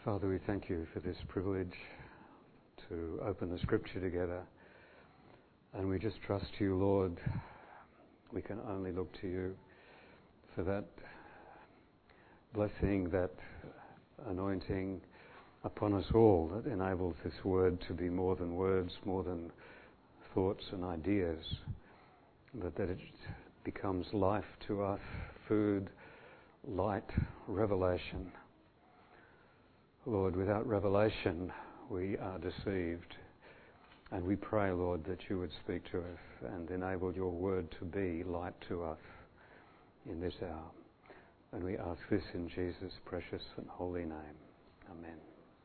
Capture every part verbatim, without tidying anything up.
Father, we thank you for this privilege to open the Scripture together. And we just trust you, Lord. We can only look to you for that blessing, that anointing upon us all that enables this word to be more than words, more than thoughts and ideas, but that it becomes life to us, food, light, revelation. Lord, without revelation, we are deceived. And we pray, Lord, that you would speak to us and enable your word to be light to us in this hour. And we ask this in Jesus' precious and holy name. Amen.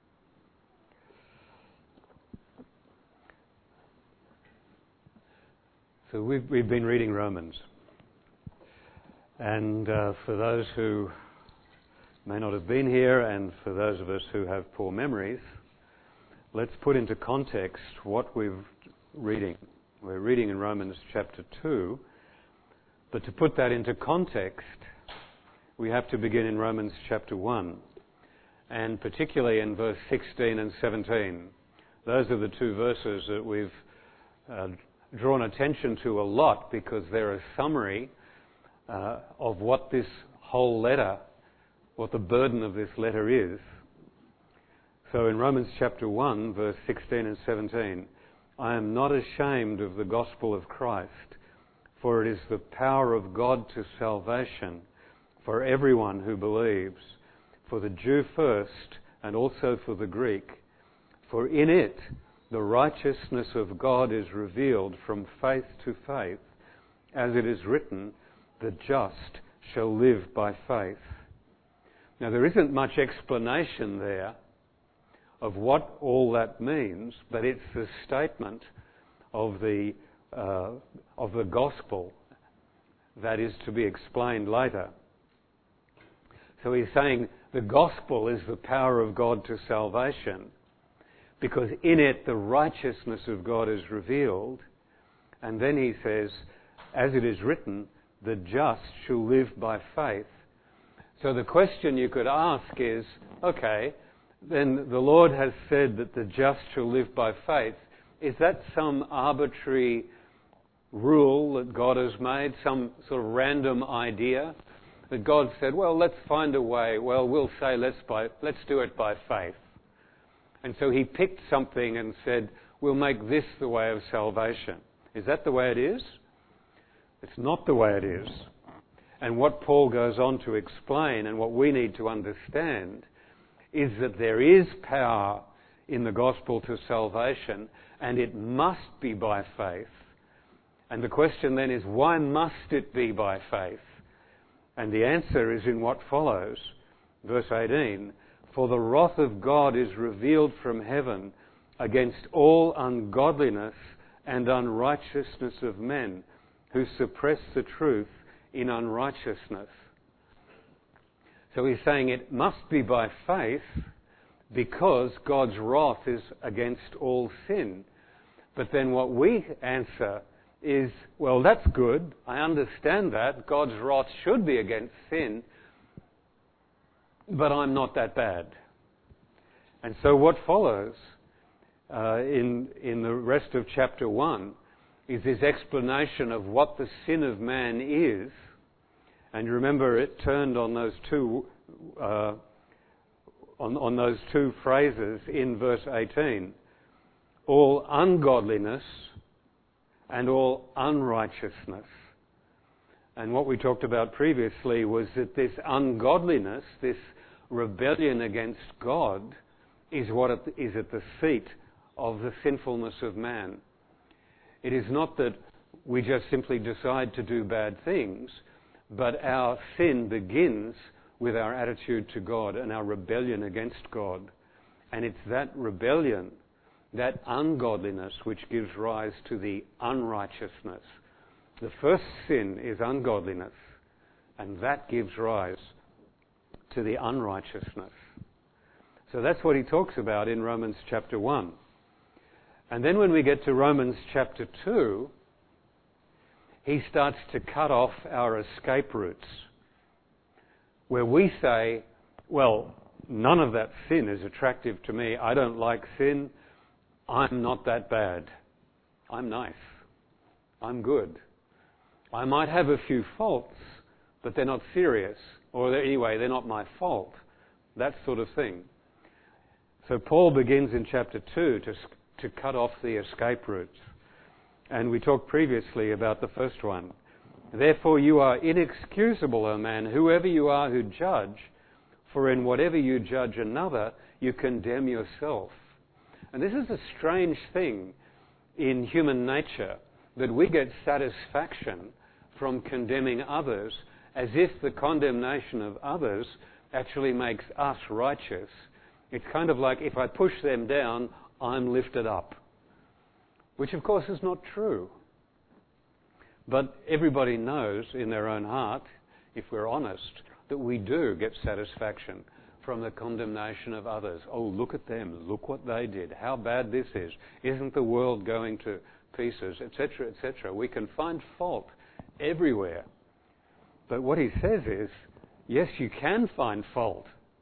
So we've, we've been reading Romans. And uh, for those who may not have been here, and for those of us who have poor memories, let's put into context what we're reading. We're reading in Romans chapter two, but to put that into context, we have to begin in Romans chapter one, and particularly in verse sixteen and seventeen. Those are the two verses that we've uh, drawn attention to a lot because they're a summary uh, of what this whole letter, what the burden of this letter is. So in Romans chapter one, verse sixteen and seventeen, I am not ashamed of the gospel of Christ, for it is the power of God to salvation for everyone who believes, for the Jew first and also for the Greek. For in it the righteousness of God is revealed from faith to faith, as it is written, the just shall live by faith. Now, there isn't much explanation there of what all that means, but it's the statement of the uh, of the gospel that is to be explained later. So he's saying the gospel is the power of God to salvation, because in it the righteousness of God is revealed. And then he says, as it is written, the just shall live by faith. So the question you could ask is, okay, then the Lord has said that the just shall live by faith. Is that some arbitrary rule that God has made, some sort of random idea? That God said, well, let's find a way. Well, we'll say let's, by, let's do it by faith. And so he picked something and said, we'll make this the way of salvation. Is that the way it is? It's not the way it is. And what Paul goes on to explain, and what we need to understand, is that there is power in the gospel to salvation, and it must be by faith. And the question then is, why must it be by faith? And the answer is in what follows. Verse eighteen, for the wrath of God is revealed from heaven against all ungodliness and unrighteousness of men who suppress the truth in unrighteousness. So he's saying it must be by faith because God's wrath is against all sin. But then what we answer is, well, that's good. I understand that. God's wrath should be against sin, but I'm not that bad. And so what follows uh, in, in the rest of chapter one is this explanation of what the sin of man is. And remember, it turned on those two uh, on, on those two phrases in verse eighteen. All ungodliness and all unrighteousness. And what we talked about previously was that this ungodliness, this rebellion against God, is what it is at the seat of the sinfulness of man. It is not that we just simply decide to do bad things, but our sin begins with our attitude to God and our rebellion against God. And it's that rebellion, that ungodliness, which gives rise to the unrighteousness. The first sin is ungodliness, and that gives rise to the unrighteousness. So that's what he talks about in Romans chapter one. And then when we get to Romans chapter two, he starts to cut off our escape routes, where we say, well, none of that sin is attractive to me. I don't like sin. I'm not that bad. I'm nice. I'm good. I might have a few faults, but they're not serious. Or they're, anyway, they're not my fault. That sort of thing. So Paul begins in chapter two to, to cut off the escape routes. And we talked previously about the first one. Therefore you are inexcusable, O man, whoever you are who judge, for in whatever you judge another, you condemn yourself. And this is a strange thing in human nature, that we get satisfaction from condemning others as if the condemnation of others actually makes us righteous. It's kind of like if I push them down, I'm lifted up. Which of course is not true. But everybody knows in their own heart, if we're honest, that we do get satisfaction from the condemnation of others. Oh, look at them. Look what they did. How bad this is. Isn't the world going to pieces, et cetera, et cetera. We can find fault everywhere. But what he says is, yes, you can find fault.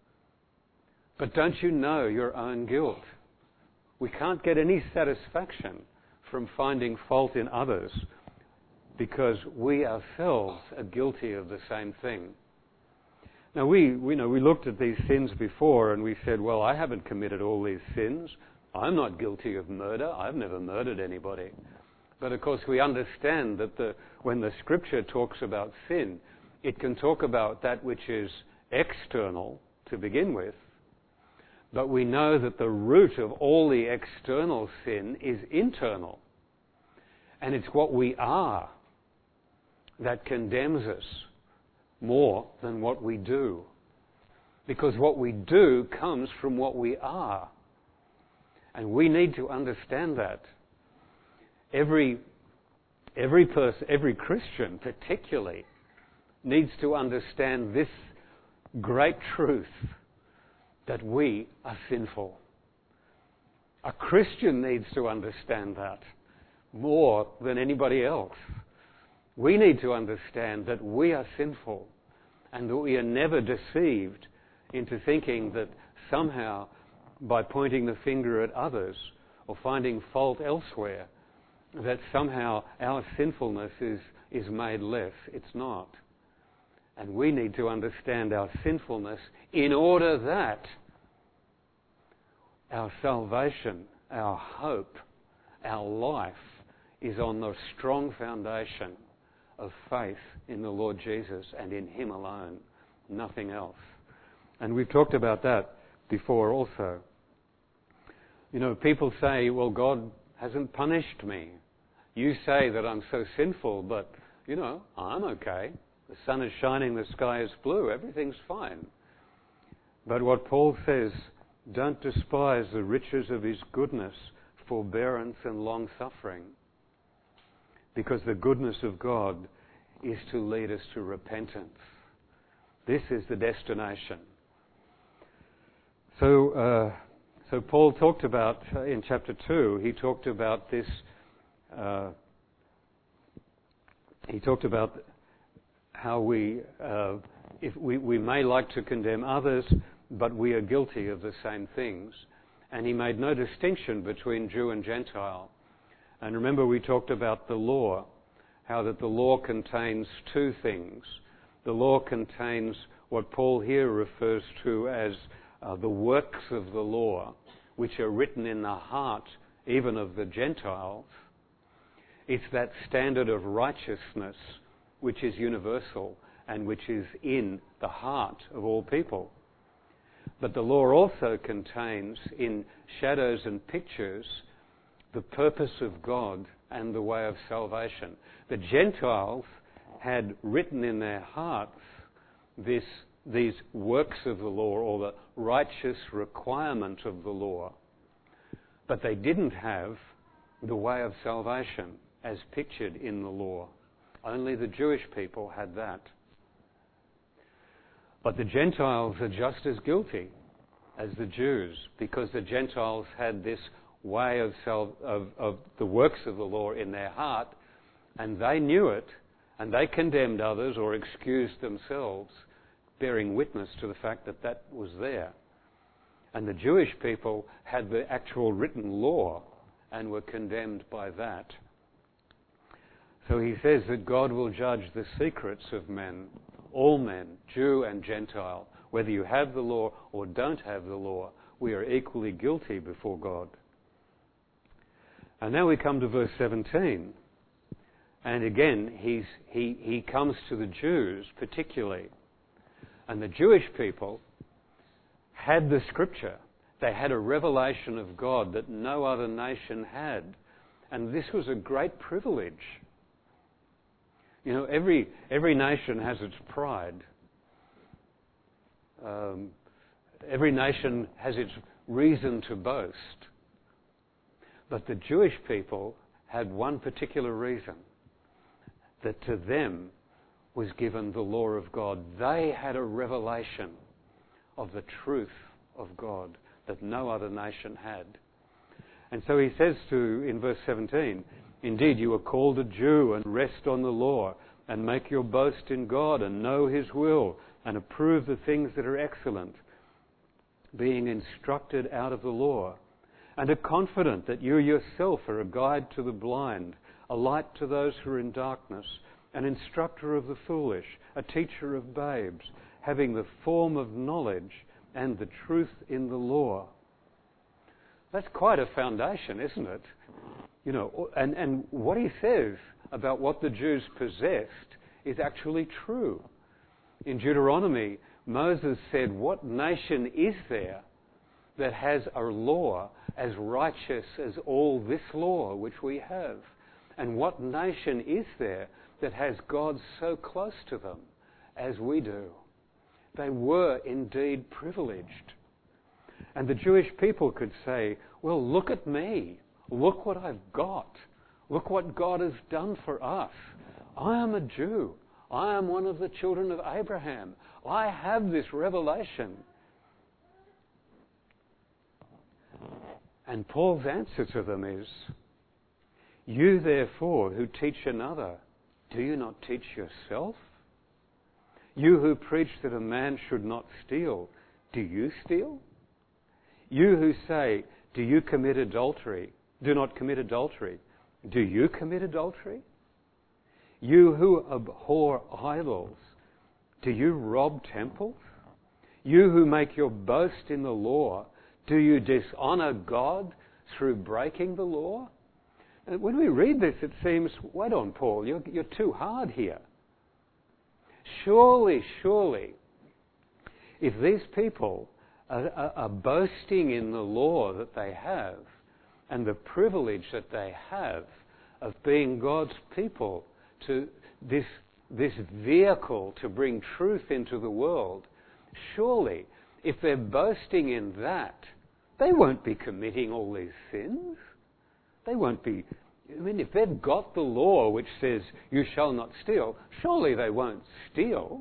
But don't you know your own guilt? We can't get any satisfaction from finding fault in others because we ourselves are guilty of the same thing. Now, we, we know we looked at these sins before and we said, well, I haven't committed all these sins. I'm not guilty of murder. I've never murdered anybody. But of course, we understand that the, when the Scripture talks about sin, it can talk about that which is external to begin with. But we know that the root of all the external sin is internal. And it's what we are that condemns us more than what we do. Because what we do comes from what we are. And we need to understand that. Every, every person, every Christian particularly, needs to understand this great truth that we are sinful. A Christian needs to understand that more than anybody else. We need to understand that we are sinful and that we are never deceived into thinking that somehow by pointing the finger at others or finding fault elsewhere, that somehow our sinfulness is, is made less. It's not. And we need to understand our sinfulness in order that our salvation, our hope, our life is on the strong foundation of faith in the Lord Jesus and in Him alone, nothing else. And we've talked about that before also. You know, people say, well, God hasn't punished me. You say that I'm so sinful, but, you know, I'm okay. The sun is shining, the sky is blue, everything's fine. But what Paul says, don't despise the riches of His goodness, forbearance and long-suffering. Because the goodness of God is to lead us to repentance. This is the destination. So, uh, so Paul talked about, uh, in chapter two, he talked about this, uh, he talked about how we, uh, if we, we may like to condemn others, but we are guilty of the same things. And he made no distinction between Jew and Gentile. And remember, we talked about the law, how that the law contains two things. The law contains what Paul here refers to as uh, the works of the law, which are written in the heart even of the Gentiles. It's that standard of righteousness which is universal and which is in the heart of all people. But the law also contains, in shadows and pictures, the purpose of God and the way of salvation. The Gentiles had written in their hearts this, these works of the law, or the righteous requirement of the law. But they didn't have the way of salvation as pictured in the law. Only the Jewish people had that. But the Gentiles are just as guilty as the Jews, because the Gentiles had this way of, self, of, of the works of the law in their heart, and they knew it, and they condemned others or excused themselves, bearing witness to the fact that that was there. And the Jewish people had the actual written law and were condemned by that. So he says that God will judge the secrets of men, all men, Jew and Gentile. Whether you have the law or don't have the law, we are equally guilty before God. And now we come to verse seventeen. And again, he's, he, he comes to the Jews particularly. And the Jewish people had the scripture. They had a revelation of God that no other nation had. And this was a great privilege. You know, every, every nation has its pride. Um, every nation has its reason to boast. But the Jewish people had one particular reason, that to them was given the law of God. They had a revelation of the truth of God that no other nation had. And so he says to, in verse seventeen, indeed you are called a Jew and rest on the law and make your boast in God and know his will and approve the things that are excellent, being instructed out of the law, and are confident that you yourself are a guide to the blind, a light to those who are in darkness, an instructor of the foolish, a teacher of babes, having the form of knowledge and the truth in the law. That's quite a foundation, isn't it? You know, and, and what he says about what the Jews possessed is actually true. In Deuteronomy, Moses said, what nation is there that has a law as righteous as all this law which we have? And what nation is there that has God so close to them as we do? They were indeed privileged. And the Jewish people could say, well, look at me. Look what I've got. Look what God has done for us. I am a Jew. I am one of the children of Abraham. I have this revelation. And Paul's answer to them is, you therefore who teach another, do you not teach yourself? You who preach that a man should not steal, do you steal? You who say, do you commit adultery? Do not commit adultery. Do you commit adultery? You who abhor idols, do you rob temples? You who make your boast in the law, do you dishonor God through breaking the law? And when we read this, it seems, wait on, Paul, you're, you're too hard here. Surely, surely, if these people are, are, are boasting in the law that they have and the privilege that they have of being God's people, to this, this vehicle to bring truth into the world, surely, if they're boasting in that, they won't be committing all these sins. They won't be... I mean, if they've got the law which says, you shall not steal, surely they won't steal.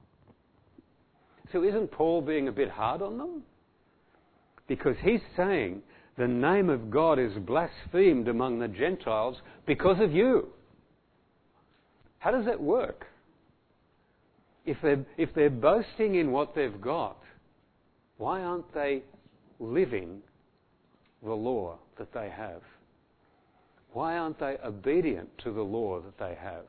So isn't Paul being a bit hard on them? Because he's saying the name of God is blasphemed among the Gentiles because of you. How does that work? If they're, if they're boasting in what they've got, why aren't they living the law that they have? Why aren't they obedient to the law that they have?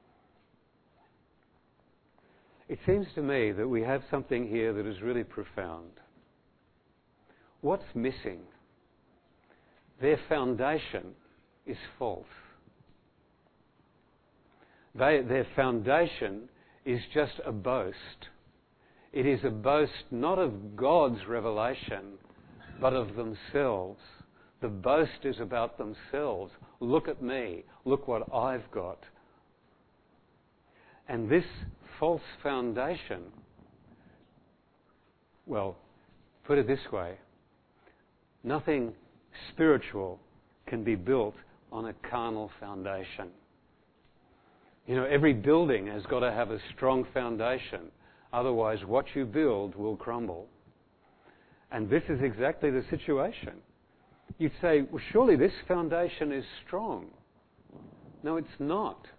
It seems to me that we have something here that is really profound. What's missing? Their foundation is false. They, their foundation is just a boast. It is a boast not of God's revelation, but of themselves. The boast is about themselves. Look at me. Look what I've got. And this false foundation, well, put it this way, nothing spiritual can be built on a carnal foundation. You know, every building has got to have a strong foundation. Otherwise, what you build will crumble. And this is exactly the situation. You'd say, well, surely this foundation is strong. No, it's not.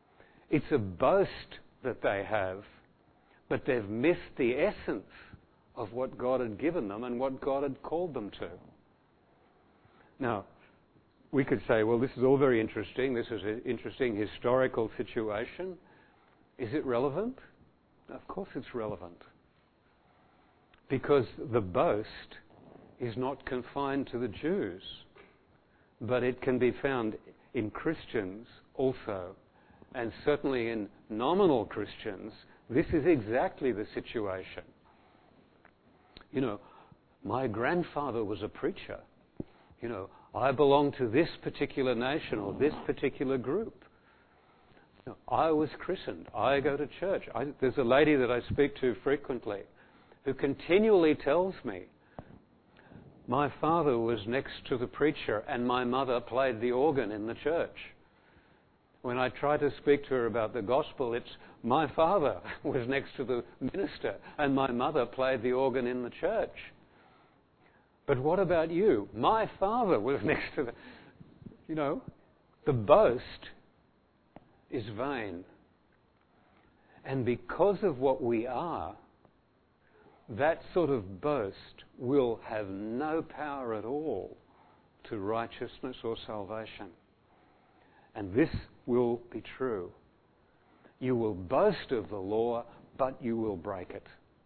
It's a boast that they have, but they've missed the essence of what God had given them and what God had called them to. Now, we could say, well, this is all very interesting. This is an interesting historical situation. Is it relevant? Of course it's relevant. Because the boast is not confined to the Jews, but it can be found in Christians also. And certainly in nominal Christians, this is exactly the situation. You know, my grandfather was a preacher. You know, I belong to this particular nation or this particular group. You know, I was christened. I go to church. I, there's a lady that I speak to frequently who continually tells me, my father was next to the preacher and my mother played the organ in the church. When I try to speak to her about the gospel, it's my father was next to the minister and my mother played the organ in the church. But what about you? My father was next to the... You know, the boast is vain. And because of what we are, that sort of boast will have no power at all to righteousness or salvation. And this will be true. You will boast of the law, but you will break it.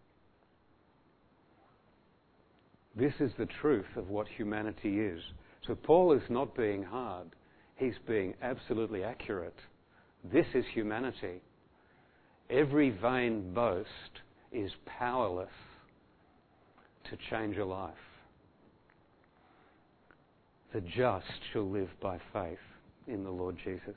This is the truth of what humanity is. So Paul is not being hard. He's being absolutely accurate. This is humanity. Every vain boast is powerless to change a life. The just shall live by faith in the Lord Jesus.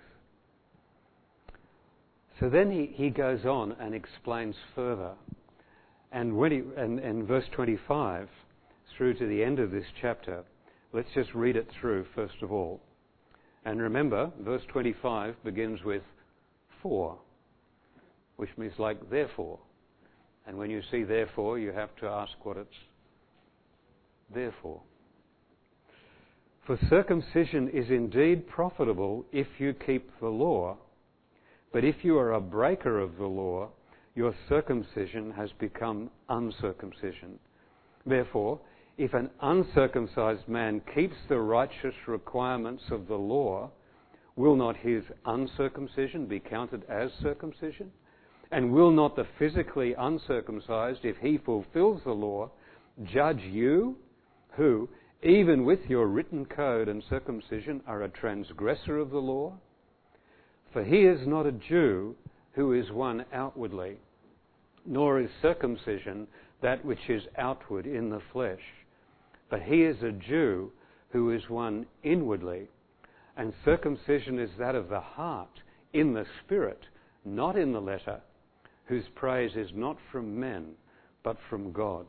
So then he, he goes on and explains further. And when he, and, and verse twenty-five through to the end of this chapter, let's just read it through first of all. And remember, verse twenty-five begins with for, which means like therefore. And when you see therefore, you have to ask what it's there for. For circumcision is indeed profitable if you keep the law, but if you are a breaker of the law, your circumcision has become uncircumcision. Therefore, if an uncircumcised man keeps the righteous requirements of the law, will not his uncircumcision be counted as circumcision? And will not the physically uncircumcised, if he fulfills the law, judge you, who, even with your written code and circumcision, are a transgressor of the law? For he is not a Jew who is one outwardly, nor is circumcision that which is outward in the flesh. But he is a Jew who is one inwardly, and circumcision is that of the heart, in the spirit, not in the letter, whose praise is not from men, but from God.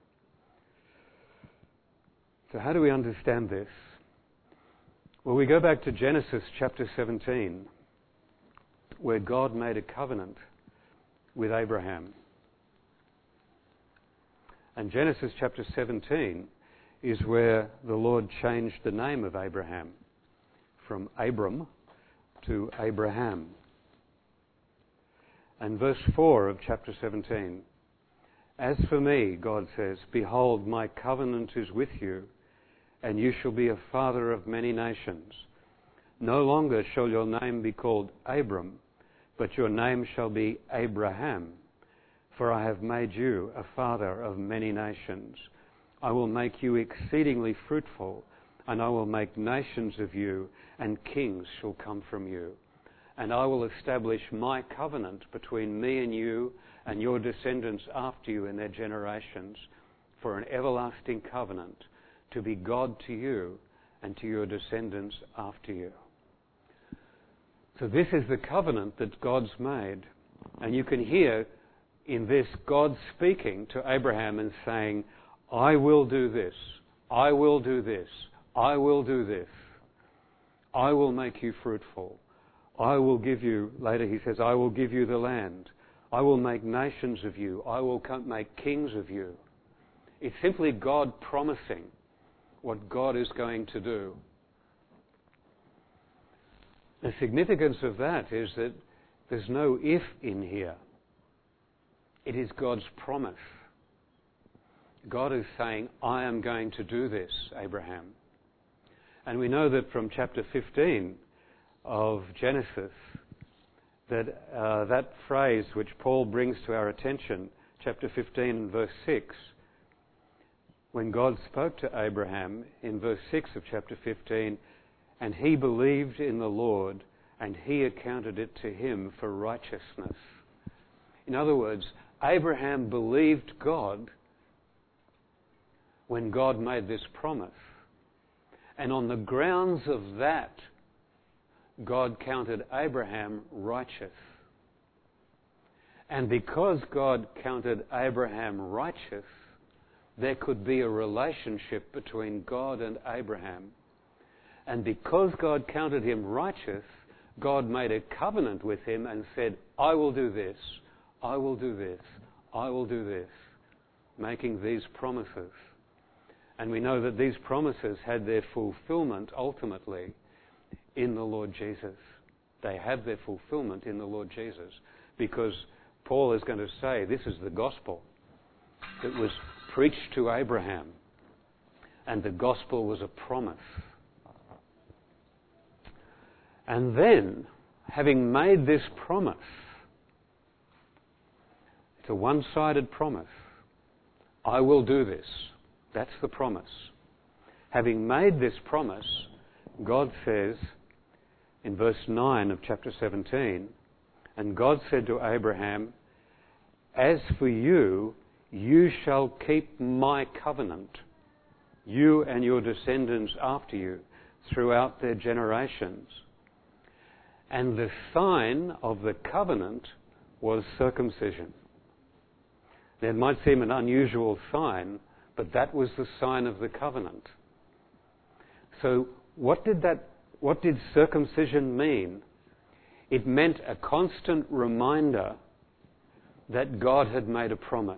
So how do we understand this? Well, we go back to Genesis chapter seventeen, where God made a covenant with Abraham. And Genesis chapter seventeen is where the Lord changed the name of Abraham from Abram to Abraham. And verse four of chapter seventeen, as for me, God says, behold, my covenant is with you, and you shall be a father of many nations. No longer shall your name be called Abram, but your name shall be Abraham, for I have made you a father of many nations. I will make you exceedingly fruitful, and I will make nations of you, and kings shall come from you. And I will establish my covenant between me and you and your descendants after you in their generations for an everlasting covenant, to be God to you and to your descendants after you. So this is the covenant that God's made. And you can hear in this God speaking to Abraham and saying, I will do this, I will do this, I will do this. I will make you fruitful. I will give you, later he says, I will give you the land. I will make nations of you. I will make kings of you. It's simply God promising what God is going to do. The significance of that is that there's no if in here. It is God's promise. God is saying, I am going to do this, Abraham. And we know that from chapter fifteen of Genesis, that uh, that phrase which Paul brings to our attention, chapter fifteen and verse six, when God spoke to Abraham in verse six of chapter fifteen, and he believed in the Lord, and he accounted it to him for righteousness. In other words, Abraham believed God when God made this promise. And on the grounds of that, God counted Abraham righteous. And because God counted Abraham righteous, there could be a relationship between God and Abraham. And because God counted him righteous, God made a covenant with him and said, I will do this, I will do this, I will do this, making these promises. And we know that these promises had their fulfillment ultimately in the Lord Jesus. They have their fulfillment in the Lord Jesus, because Paul is going to say this is the gospel that was preached to Abraham, and the gospel was a promise. And then, having made this promise, it's a one-sided promise, I will do this. That's the promise. Having made this promise, God says in verse nine of chapter seventeen, and God said to Abraham, as for you, you shall keep my covenant, you and your descendants after you, throughout their generations. And the sign of the covenant was circumcision. It might seem an unusual sign, but that was the sign of the covenant. So what did that, what did circumcision mean? It meant a constant reminder that God had made a promise.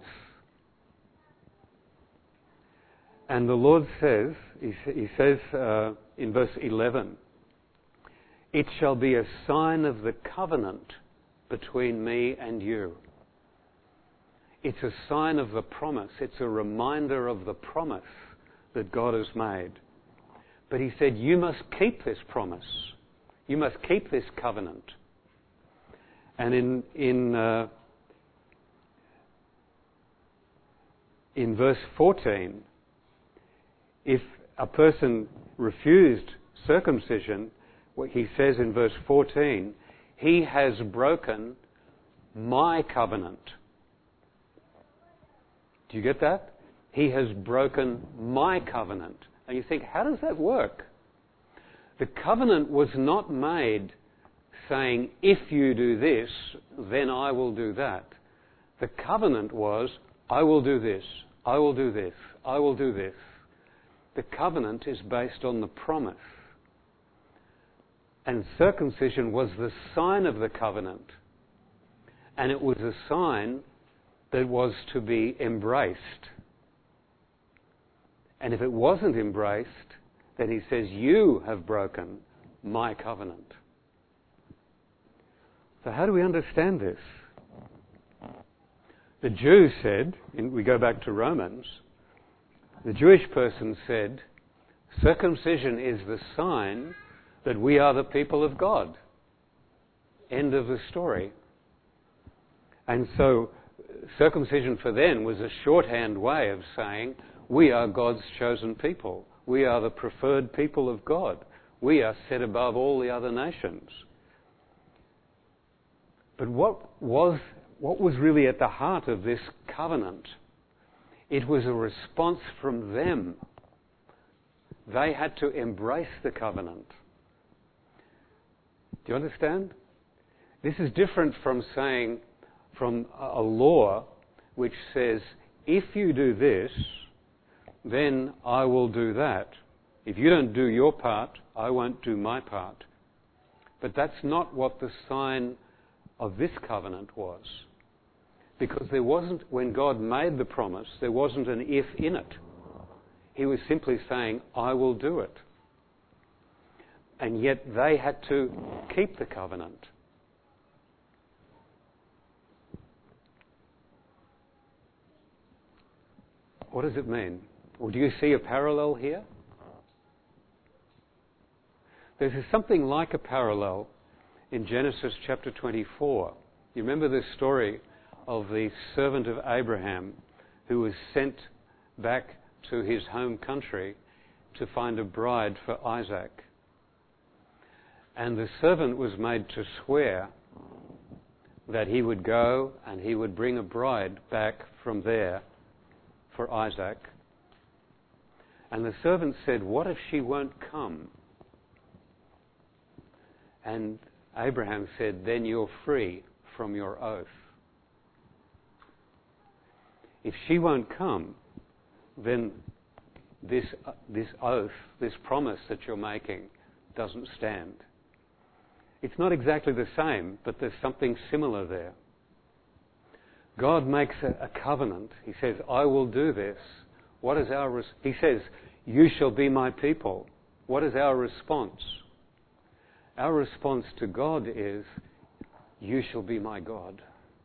And the Lord says, he, he says uh, in verse eleven, it shall be a sign of the covenant between me and you. It's a sign of the promise. It's a reminder of the promise that God has made. But he said, you must keep this promise. You must keep this covenant. And in in uh, in verse fourteen, if a person refused circumcision, what he says in verse fourteen, he has broken my covenant. Do you get that? He has broken my covenant. And you think, how does that work? The covenant was not made saying, if you do this, then I will do that. The covenant was, I will do this, I will do this, I will do this. The covenant is based on the promise. And circumcision was the sign of the covenant. And it was a sign that was to be embraced. And if it wasn't embraced, then he says, you have broken my covenant. So how do we understand this? The Jew said, and we go back to Romans, the Jewish person said, circumcision is the sign that we are the people of God. End of the story. And so circumcision for them was a shorthand way of saying, we are God's chosen people. We are the preferred people of God. We are set above all the other nations. But what was, what was really at the heart of this covenant? It was a response from them. They had to embrace the covenant. Do you understand? This is different from saying, from a law which says, if you do this, then I will do that. If you don't do your part, I won't do my part. But that's not what the sign of this covenant was. Because there wasn't, when God made the promise, there wasn't an if in it. He was simply saying, I will do it. And yet they had to keep the covenant. What does it mean? Well, do you see a parallel here? There's something like a parallel in Genesis chapter twenty-four. You remember this story of the servant of Abraham who was sent back to his home country to find a bride for Isaac. And the servant was made to swear that he would go and he would bring a bride back from there for Isaac. And the servant said, "What if she won't come?" And Abraham said, "Then you're free from your oath." If she won't come, then this, uh, this oath, this promise that you're making doesn't stand. It's not exactly the same, but there's something similar there. God makes a, a covenant. He says, "I will do this." What is our res- He says, "You shall be my people." What is our response? Our response to God is, "You shall be my God."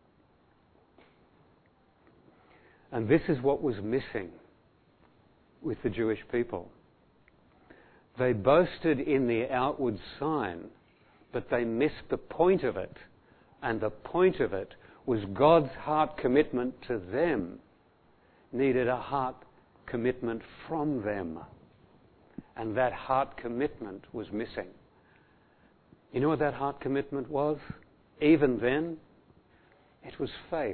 And this is what was missing with the Jewish people. They boasted in the outward sign, but they missed the point of it. And the point of it was God's heart commitment to them needed a heart commitment from them. And that heart commitment was missing. You know what that heart commitment was? Even then, it was faith.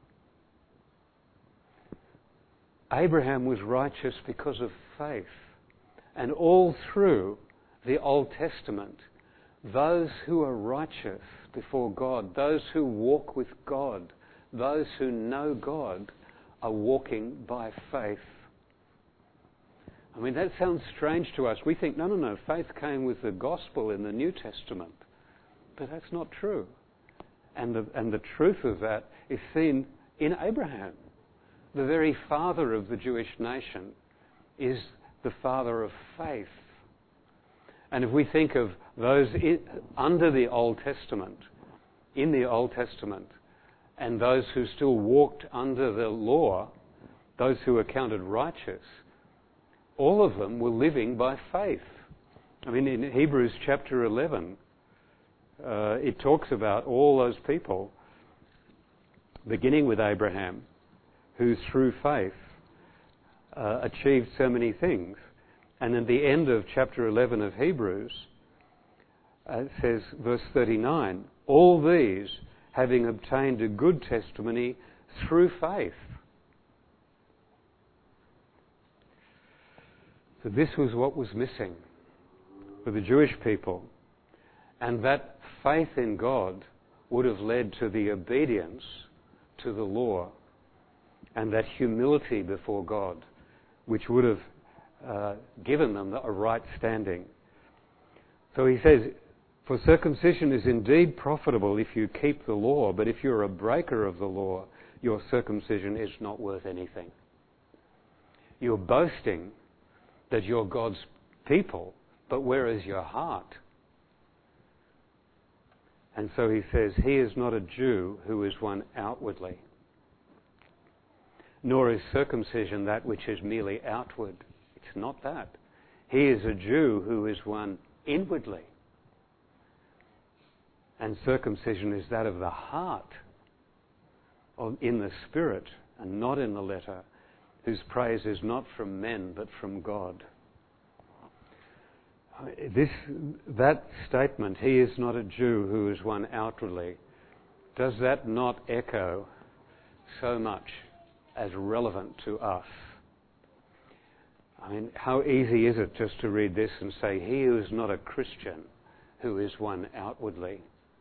Abraham was righteous because of faith. And all through the Old Testament, those who are righteous before God, those who walk with God, those who know God, are walking by faith. I mean, that sounds strange to us. We think, no, no, no, faith came with the gospel in the New Testament. But that's not true. And the, and the truth of that is seen in Abraham. The very father of the Jewish nation is the father of faith. And if we think of those in, under the Old Testament, in the Old Testament, and those who still walked under the law, those who were counted righteous, all of them were living by faith. I mean, in Hebrews chapter eleven, uh, it talks about all those people, beginning with Abraham, who through faith uh, achieved so many things. And at the end of chapter eleven of Hebrews, uh, it says, verse thirty-nine, "All these, having obtained a good testimony through faith." So this was what was missing for the Jewish people. And that faith in God would have led to the obedience to the law and that humility before God, which would have uh, given them a right standing. So he says, "For circumcision is indeed profitable if you keep the law, but if you're a breaker of the law, your circumcision is not worth anything." You're boasting that you're God's people, but where is your heart? And so he says, "He is not a Jew who is one outwardly, nor is circumcision that which is merely outward." It's not that. He is a Jew who is one inwardly. And circumcision is that of the heart, of, in the spirit, and not in the letter, whose praise is not from men, but from God. This, that statement, "He is not a Jew who is one outwardly," does that not echo so much as relevant to us? I mean, how easy is it just to read this and say, "He who is not a Christian, who is one outwardly."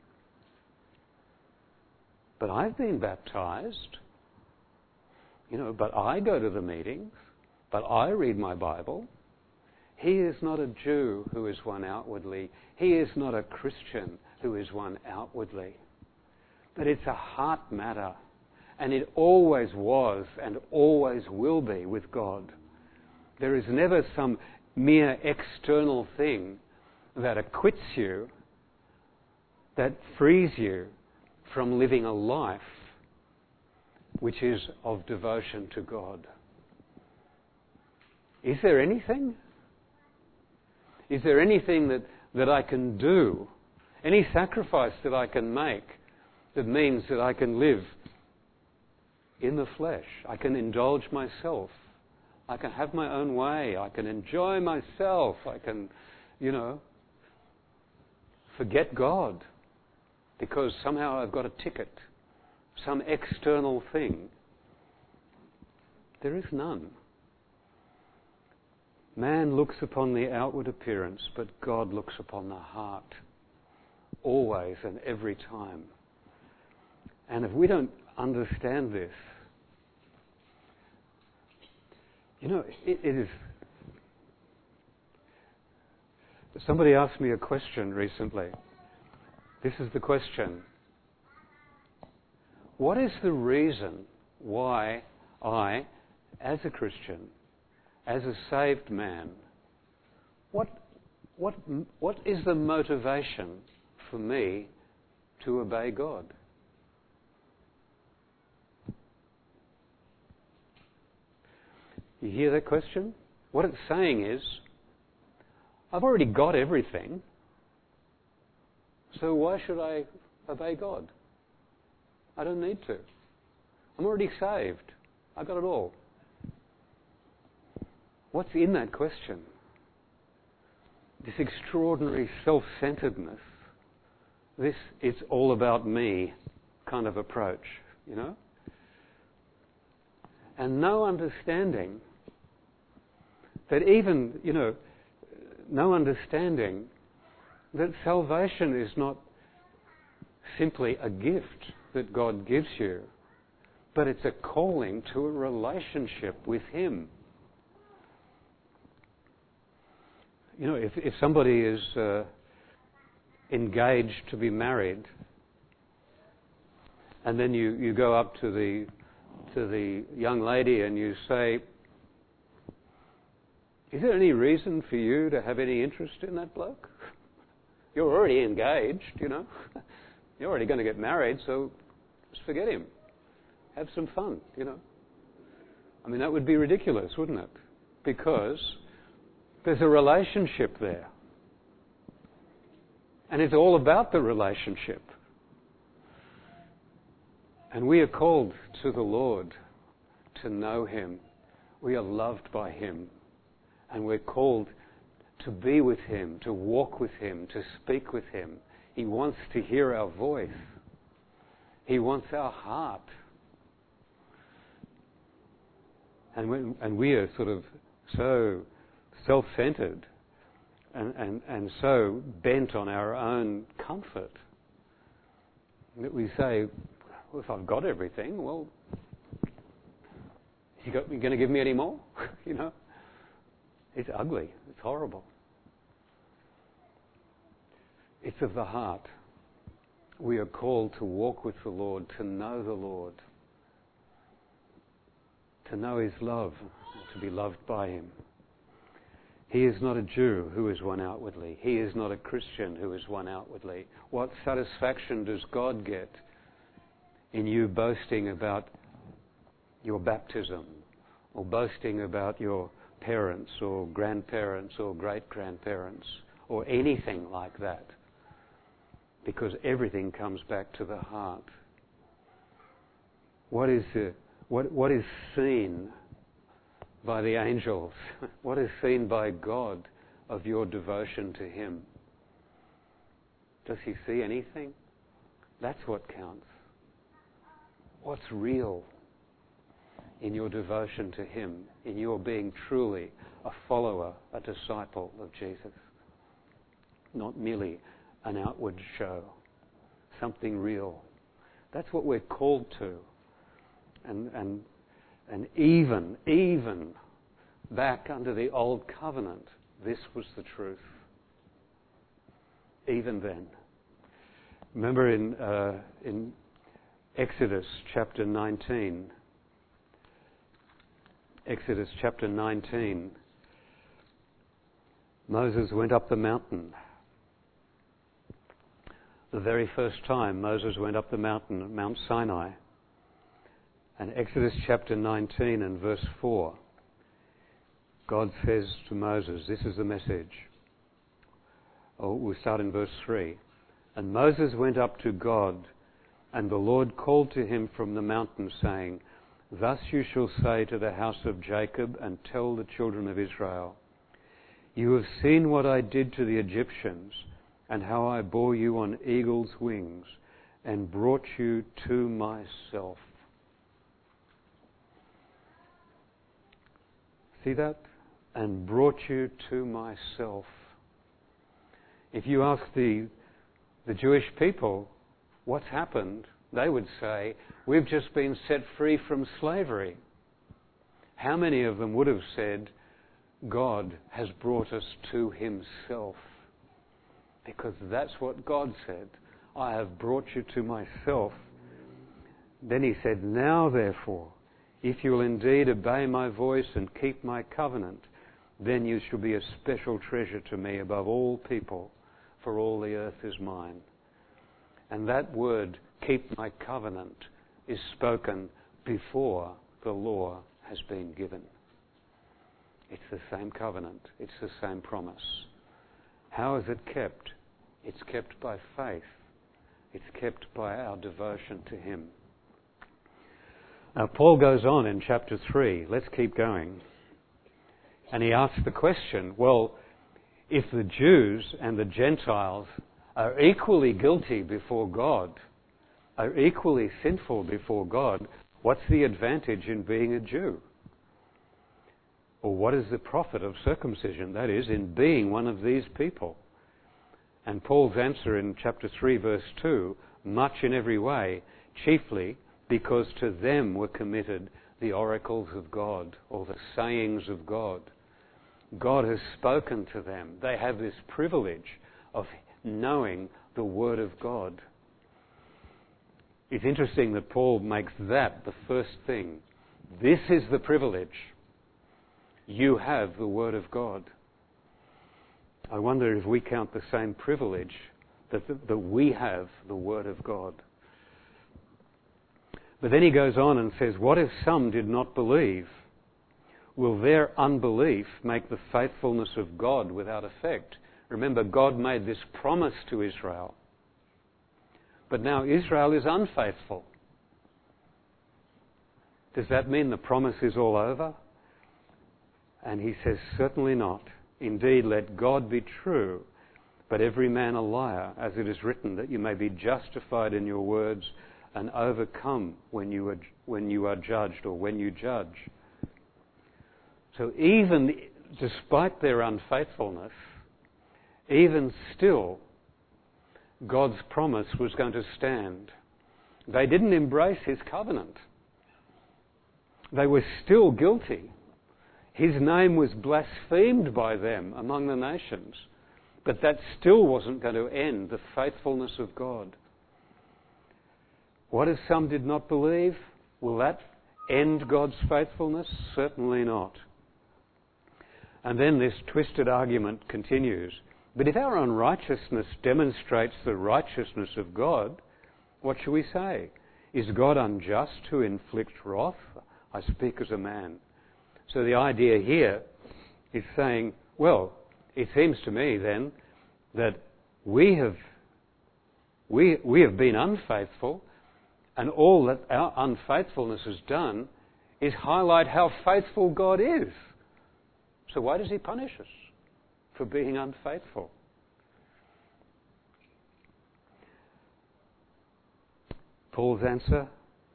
But I've been baptized, you know, but I go to the meetings, but I read my Bible. He is not a Jew who is one outwardly. He is not a Christian who is one outwardly. But it's a heart matter. And it always was and always will be with God. There is never some mere external thing that acquits you, that frees you from living a life which is of devotion to God. Is there anything? Is there anything that, that I can do? Any sacrifice that I can make that means that I can live in the flesh? I can indulge myself. I can have my own way. I can enjoy myself. I can, you know, forget God because somehow I've got a ticket, some external thing. There is none. Man looks upon the outward appearance, but God looks upon the heart, always and every time. And if we don't understand this, you know, it, it is... Somebody asked me a question recently. This is the question. What is the reason why I, as a Christian, as a saved man, what, what, what is the motivation for me to obey God? You hear that question? What it's saying is, I've already got everything, so why should I obey God? I don't need to. I'm already saved. I've got it all. What's in that question? This extraordinary self-centeredness, this it's all about me kind of approach, you know? And no understanding that even, you know, no understanding that salvation is not simply a gift that God gives you, but it's a calling to a relationship with Him. You know, if, if somebody is uh, engaged to be married, and then you, you go up to the to the young lady and you say, is there any reason for you to have any interest in that bloke? You're already engaged, you know. You're already going to get married, so just forget him. Have some fun, you know. I mean, that would be ridiculous, wouldn't it? Because there's a relationship there. And it's all about the relationship. And we are called to the Lord to know Him. We are loved by Him. And we're called to be with Him, to walk with Him, to speak with Him. He wants to hear our voice. He wants our heart. And we, and we are sort of so self-centered and, and, and so bent on our own comfort that we say, well, if I've got everything, well, you got, you going to give me any more? You know? It's ugly. It's horrible. It's of the heart. We are called to walk with the Lord, to know the Lord, to know His love, to be loved by Him. He is not a Jew who is one outwardly. He is not a Christian who is one outwardly. What satisfaction does God get in you boasting about your baptism, or boasting about your parents or grandparents or great-grandparents or anything like that? Because everything comes back to the heart. What is the, what what is seen by the angels? What is seen by God of your devotion to Him? Does He see anything? That's what counts. What's real in your devotion to Him, in your being truly a follower, a disciple of Jesus? Not merely an outward show, something real. That's what we're called to. And and and even, even back under the old covenant, this was the truth. Even then. Remember in uh, in Exodus chapter nineteen, Exodus chapter nineteen, Moses went up the mountain. The very first time Moses went up the mountain at Mount Sinai. And Exodus chapter nineteen and verse four. God says to Moses, this is the message. Oh, we'll start in verse three. And Moses went up to God, and the Lord called to him from the mountain, saying, Thus you shall say to the house of Jacob, and tell the children of Israel, You have seen what I did to the Egyptians, and how I bore you on eagle's wings, and brought you to myself. See that? And brought you to myself. If you ask the, the Jewish people what's happened, they would say, we've just been set free from slavery. How many of them would have said, God has brought us to himself? Because that's what God said. I have brought you to myself. Then he said, Now therefore, if you will indeed obey my voice and keep my covenant, then you shall be a special treasure to me above all people, for all the earth is mine. And that word, keep my covenant, is spoken before the law has been given. It's the same covenant. It's the same promise. How is it kept? It's kept by faith. It's kept by our devotion to him. Now, Paul goes on in chapter three. Let's keep going. And he asks the question, well, if the Jews and the Gentiles are equally guilty before God, are equally sinful before God, what's the advantage in being a Jew? Or what is the profit of circumcision? That is, in being one of these people. And Paul's answer in chapter three, verse two, much in every way, chiefly because to them were committed the oracles of God, or the sayings of God. God has spoken to them. They have this privilege of knowing the Word of God. It's interesting that Paul makes that the first thing. This is the privilege. You have the Word of God. I wonder if we count the same privilege that, that we have the Word of God. But then he goes on and says, what if some did not believe? Will their unbelief make the faithfulness of God without effect? Remember, God made this promise to Israel. But now Israel is unfaithful. Does that mean the promise is all over? And he says, certainly not. Indeed, let God be true, but every man a liar, as it is written, that you may be justified in your words and overcome when you are, when you are judged, or when you judge. So even despite their unfaithfulness, even still, God's promise was going to stand. They didn't embrace his covenant. They were still guilty. His name was blasphemed by them among the nations. But that still wasn't going to end the faithfulness of God. What if some did not believe? Will that end God's faithfulness? Certainly not. And then this twisted argument continues. But if our unrighteousness demonstrates the righteousness of God, what shall we say? Is God unjust to inflict wrath? I speak as a man. So the idea here is saying, well, it seems to me then that we have we we have been unfaithful, and all that our unfaithfulness has done is highlight how faithful God is. So why does he punish us for being unfaithful? Paul's answer,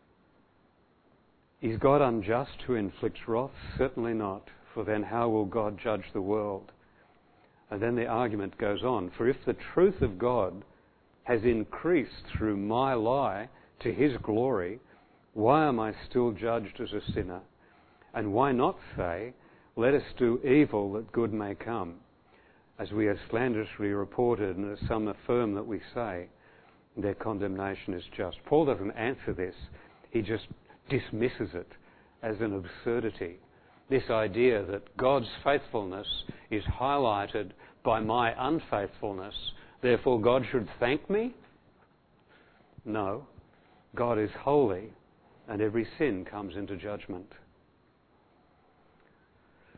is God unjust who inflicts wrath? Certainly not, for then how will God judge the world? And then the argument goes on, for if the truth of God has increased through my lie to his glory, why am I still judged as a sinner? And why not say, let us do evil that good may come? As we have slanderously reported, and as some affirm that we say, their condemnation is just. Paul doesn't answer this. He just dismisses it as an absurdity. This idea that God's faithfulness is highlighted by my unfaithfulness, therefore God should thank me? No. God is holy, and every sin comes into judgment.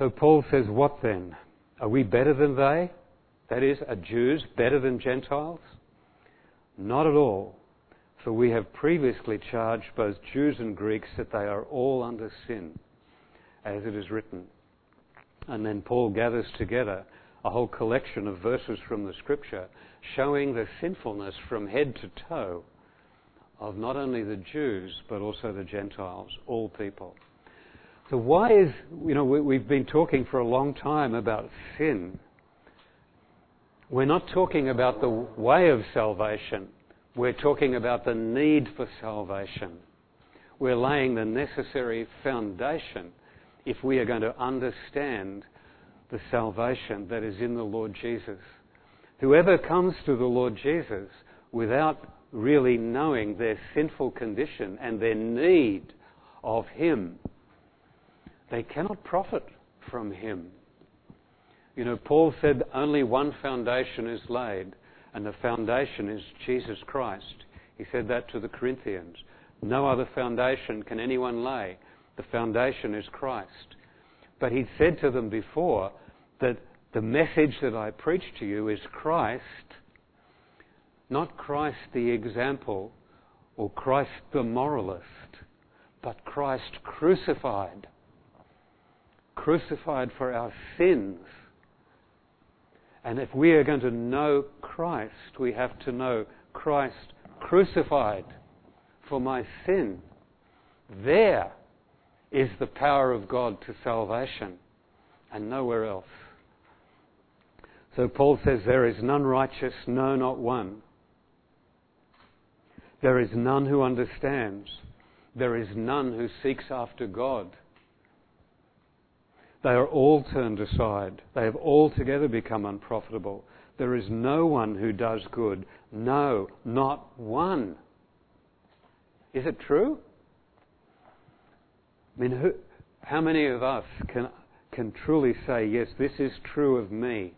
So Paul says, what then? Are we better than they? That is, are Jews better than Gentiles? Not at all. For we have previously charged both Jews and Greeks that they are all under sin, as it is written. And then Paul gathers together a whole collection of verses from the Scripture showing the sinfulness from head to toe of not only the Jews but also the Gentiles, all people. So why is, you know, we, we've been talking for a long time about sin. We're not talking about the way of salvation. We're talking about the need for salvation. We're laying the necessary foundation if we are going to understand the salvation that is in the Lord Jesus. Whoever comes to the Lord Jesus without really knowing their sinful condition and their need of Him, they cannot profit from Him. You know, Paul said only one foundation is laid, and the foundation is Jesus Christ. He said that to the Corinthians. No other foundation can anyone lay. The foundation is Christ. But he said to them before that the message that I preach to you is Christ, not Christ the example or Christ the moralist, but Christ crucified. Crucified for our sins. And if we are going to know Christ, we have to know Christ crucified for my sin. There is the power of God to salvation, and nowhere else. So Paul says, there is none righteous, no, not one. There is none who understands. There is none who seeks after God. They are all turned aside. They have altogether become unprofitable. There is no one who does good. No, not one. Is it true? I mean, who, how many of us can, can truly say, yes, this is true of me?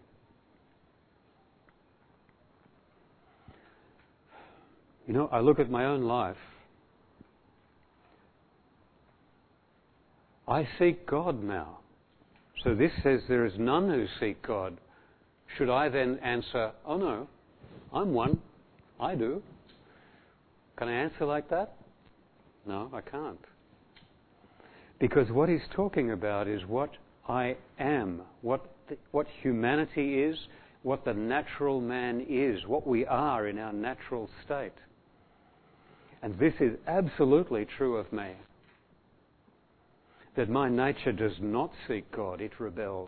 You know, I look at my own life. I seek God now. So this says there is none who seek God. Should I then answer, oh no, I'm one. I do. Can I answer like that? No, I can't. Because what he's talking about is what I am, what the, what humanity is, what the natural man is, what we are in our natural state. And this is absolutely true of me. That my nature does not seek God, it rebels.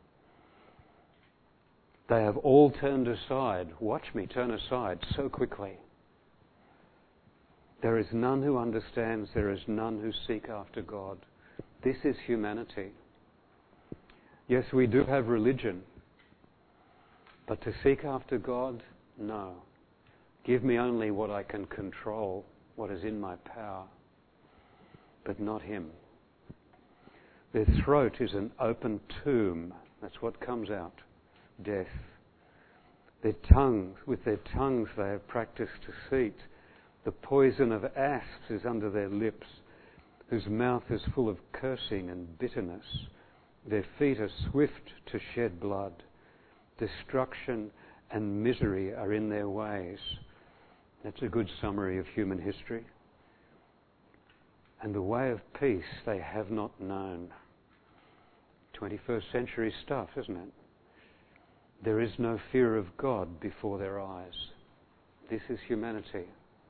They have all turned aside. Watch me turn aside so quickly. There is none who understands, there is none who seek after God. This is humanity. Yes, we do have religion, but to seek after God, no. Give me only what I can control, what is in my power, but not Him. Their throat is an open tomb. That's what comes out. Death. Their tongues, with their tongues they have practiced deceit. The poison of asps is under their lips, whose mouth is full of cursing and bitterness. Their feet are swift to shed blood. Destruction and misery are in their ways. That's a good summary of human history. And the way of peace they have not known. twenty-first century stuff, isn't it? There is no fear of God before their eyes. This is humanity.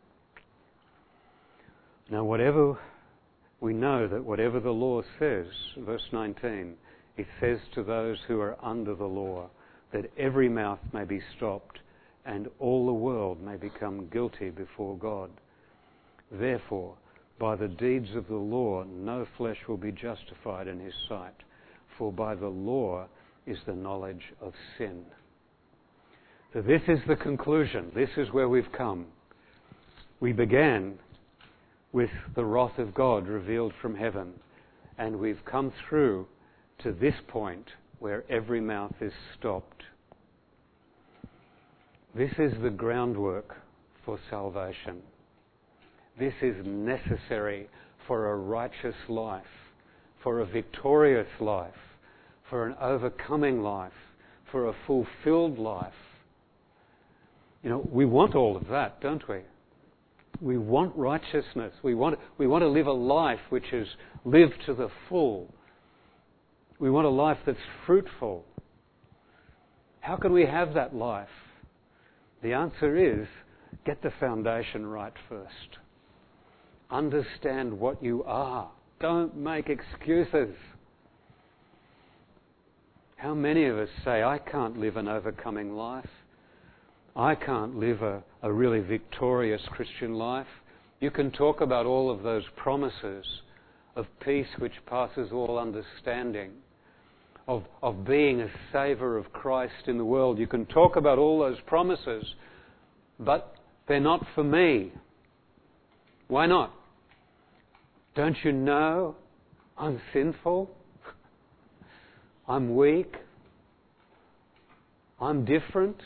Now, whatever we know that whatever the law says, verse nineteen, it says to those who are under the law that every mouth may be stopped and all the world may become guilty before God. Therefore, by the deeds of the law, no flesh will be justified in His sight, for by the law is the knowledge of sin. So this is the conclusion. This is where we've come. We began with the wrath of God revealed from heaven, and we've come through to this point where every mouth is stopped. This is the groundwork for salvation. This is necessary for a righteous life, for a victorious life, for an overcoming life, for a fulfilled life. You know, we want all of that, don't we? We want righteousness. We want, we want to live a life which is lived to the full. We want a life that's fruitful. How can we have that life? The answer is, get the foundation right first. Understand what you are. Don't make excuses. How many of us say, I can't live an overcoming life. I can't live a, a really victorious Christian life. You can talk about all of those promises of peace which passes all understanding, of, of being a savour of Christ in the world. You can talk about all those promises, but they're not for me. Why not? Don't you know I'm sinful? I'm weak? I'm different?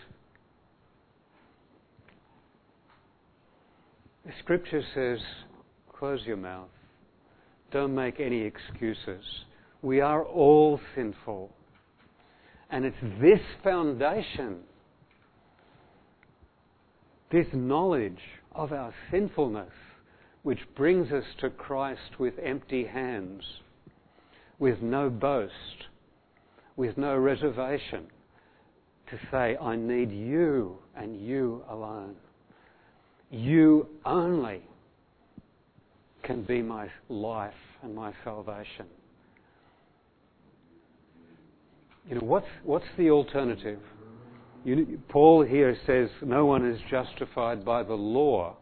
The Scripture says, close your mouth. Don't make any excuses. We are all sinful. And it's this foundation, this knowledge of our sinfulness, which brings us to Christ with empty hands, with no boast, with no reservation, to say, I need you and you alone. You only can be my life and my salvation. You know, what's, what's the alternative? You, Paul here says no one is justified by the law.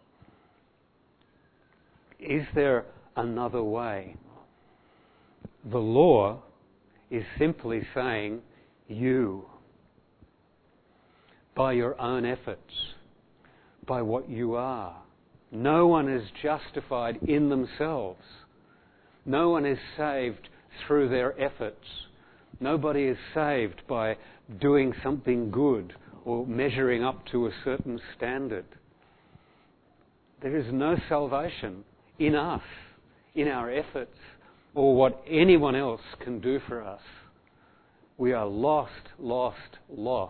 Is there another way? The law is simply saying, you, by your own efforts, by what you are. No one is justified in themselves. No one is saved through their efforts. Nobody is saved by doing something good or measuring up to a certain standard. There is no salvation in us, in our efforts, or what anyone else can do for us. We are lost, lost, lost.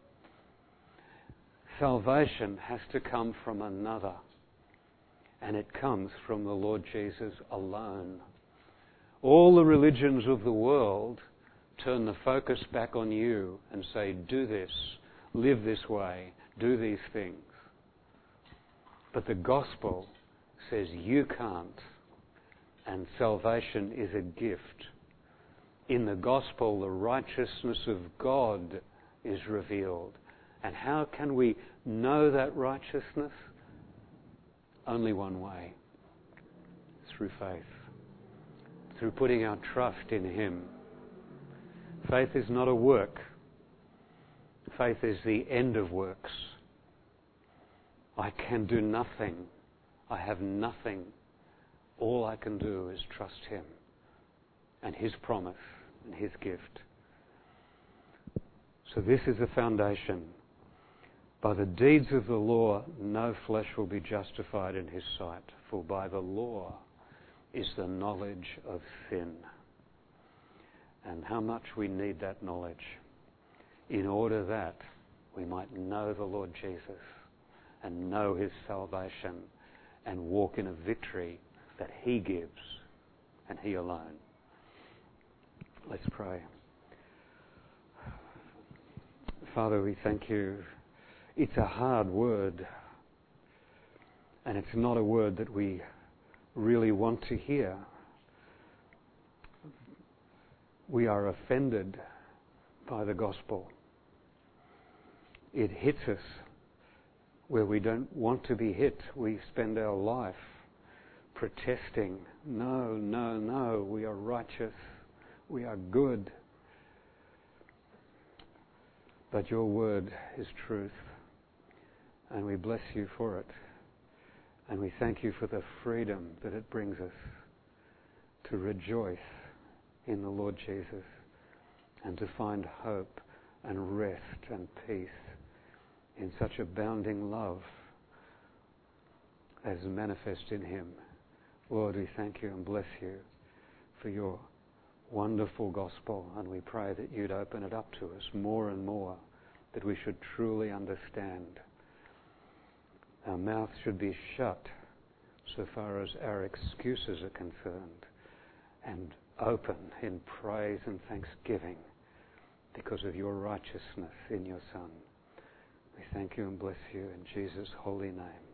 Salvation has to come from another, and it comes from the Lord Jesus alone. All the religions of the world turn the focus back on you and say, do this, live this way, do these things. But the gospel says you can't, and salvation is a gift. In the gospel, the righteousness of God is revealed. And how can we know that righteousness? Only one way. Through faith. Through putting our trust in Him. Faith is not a work. Faith is the end of works. I can do nothing. I have nothing. All I can do is trust Him and His promise and His gift. So this is the foundation. By the deeds of the law, no flesh will be justified in His sight, for by the law is the knowledge of sin. And how much we need that knowledge in order that we might know the Lord Jesus and know His salvation and walk in a victory that He gives and He alone. Let's pray. Father, we thank You. It's a hard word, and it's not a word that we really want to hear. We are offended by the gospel. It hits us where we don't want to be hit. We spend our life protesting, no, no, no, we are righteous, we are good. But Your word is truth. And we bless You for it. And we thank You for the freedom that it brings us to rejoice in the Lord Jesus and to find hope and rest and peace in such abounding love as manifest in Him. Lord, we thank You and bless You for Your wonderful gospel, and we pray that you'd open it up to us more and more, that we should truly understand. Our mouth should be shut so far as our excuses are concerned, and open in praise and thanksgiving because of your righteousness in your Son. We thank you and bless you in Jesus' holy name.